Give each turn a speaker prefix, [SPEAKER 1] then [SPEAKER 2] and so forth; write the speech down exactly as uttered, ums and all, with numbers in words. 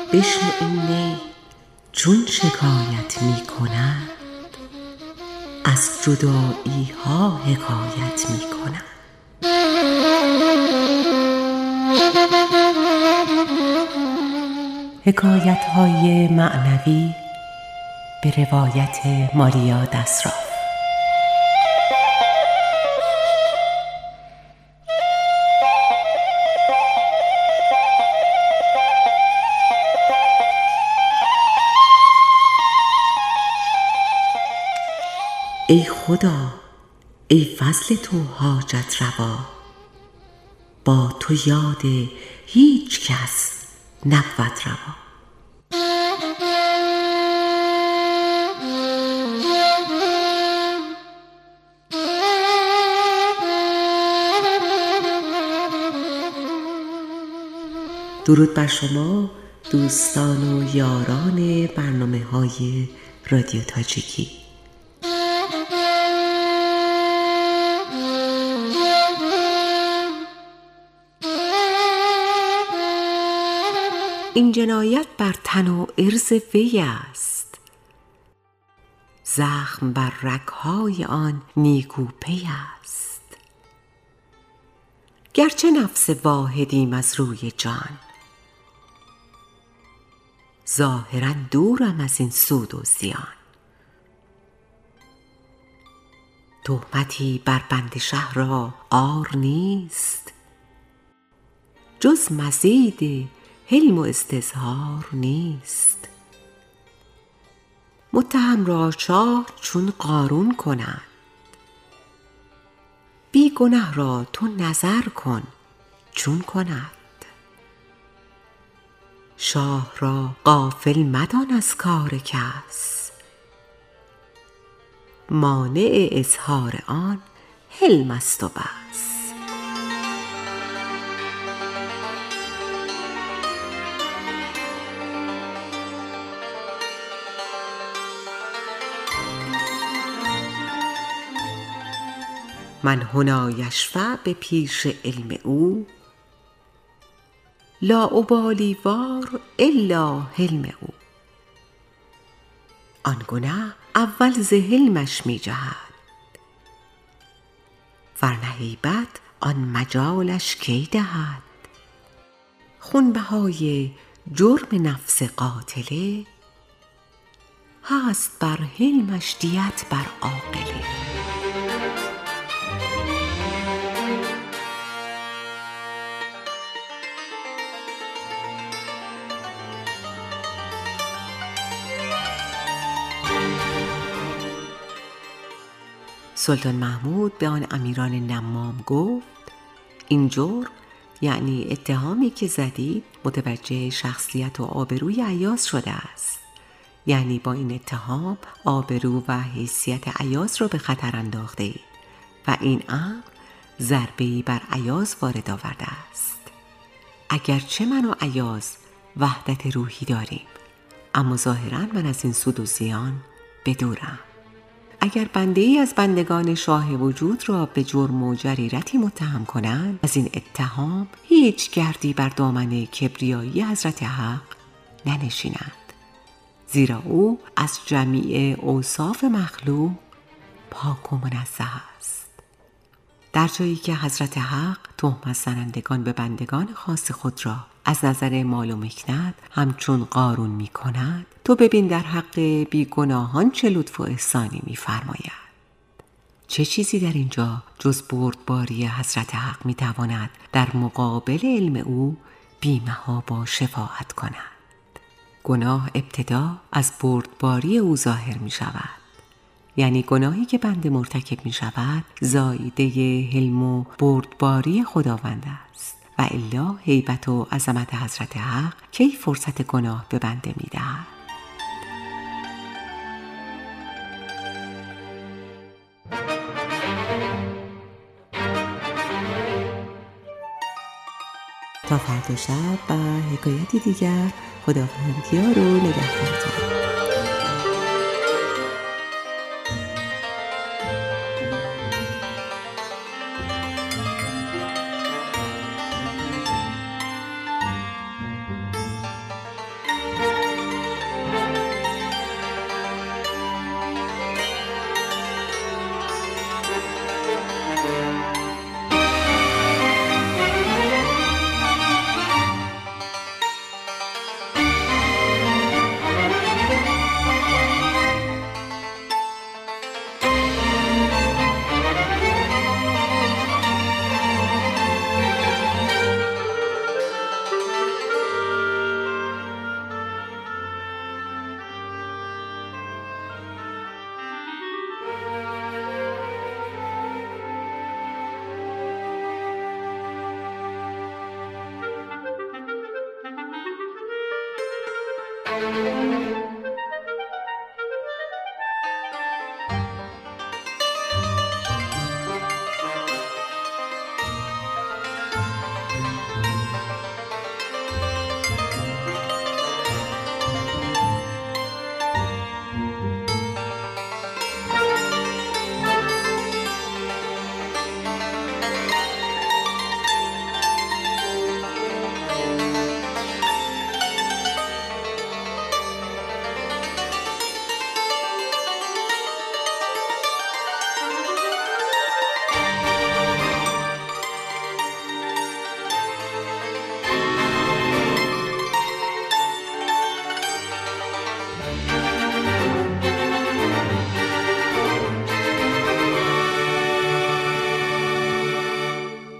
[SPEAKER 1] بشنو این نی چون شکایت می کند، از جدایی ها حکایت می کند. حکایت های معنوی به روایت ماریا دسراف. ای خدا، ای فضل تو حاجت روا، با تو یاد هیچ کس نبود روا. درود بر شما دوستان و یاران برنامه های رادیو تاجیکی. این جنایت بر تن و عرض وی است، زخم بر رگ‌های آن نیکو پی است. گرچه نفس واحدیم از روی جان، ظاهراً دورم از این سود و زیان. تهمتی بر بنده شهر را عار نیست، جز مزید حلم و استظهار نیست. متهم را شاه چون قارون کند، بی گنه را تو نظر کن چون کند. شاه را غافل مدان از کار کس، مانع اظهار آن حلم است و بس. من هنا یشفع به پیش علم او، لا ابالی وار الا حلم او. آن گنه اول ز حلمش می جهد، ورنه هیبت آن مجالش کی دهد. خونبهای جرم نفس قاتله، هست بر حلمش دیت بر عاقله. سلطان محمود به آن امیران نمام گفت: این جرم، یعنی اتهامی که زدید، متوجه شخصیت و آبروی ایاز شده است. یعنی با این اتهام آبرو و حیثیت ایاز را به خطر انداخته اید و این امر ضربه‌ای بر ایاز وارد آورده است. اگرچه من و ایاز وحدت روحی داریم، اما ظاهراً من از این سود و زیان بدورم. اگر بنده ای از بندگان شاه وجود را به جرم و جریرتی متهم کنند، از این اتهام هیچ گردی بر دامن کبریایی حضرت حق ننشیند، زیرا او از جمیع اوصاف مخلوق پاک و منزه است. در جایی که حضرت حق تهمت زنندگان به بندگان خاص خود را از نظر مال و مکنت همچون قارون می کند، تو ببین در حق بیگناهان چه لطف و احسانی می فرماید. چه چیزی در اینجا جز بردباری حضرت حق می تواند در مقابل علم او بی‌محابا با شفاعت کند؟ گناه ابتدا از بردباری او ظاهر می شود، یعنی گناهی که بنده مرتکب می شود زاییده حلم و بردباری خداوند است، و الا هیبت و عظمت حضرت حق کی فرصت گناه به بنده می دهد؟ تا فردا شب و حکایتی دیگر، خداوند یار و نگهدارتان.